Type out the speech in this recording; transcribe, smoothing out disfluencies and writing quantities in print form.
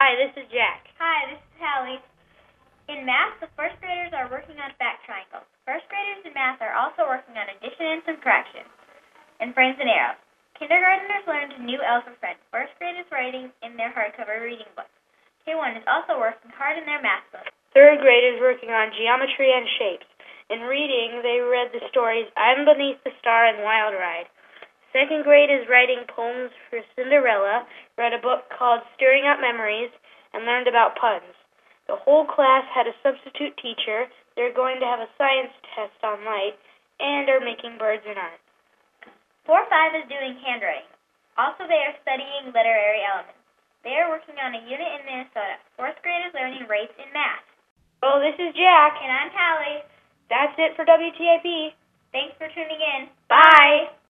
Hi, this is Jack. Hi, this is Hallie. In math, the first graders are working on fact triangles. First graders in math are also working on addition and subtraction, and frames and arrows. Kindergartners learned new alphabet. First grade is writing in their hardcover reading books. K1 is also working hard in their math book. Third grade is working on geometry and shapes. In reading, they read the stories I'm Beneath the Star and Wild Ride. Second grade is writing poems for Cinderella, read a book called Stirring Up Memories, and learned about puns. The whole class had a substitute teacher. They're going to have a science test on light, and are making birds and art. 4-5 is doing handwriting. Also, they are studying literary elements. They are working on a unit in Minnesota. Fourth grade is learning rates in math. Well, this is Jack. And I'm Hallie. That's it for WTIP. Thanks for tuning in. Bye.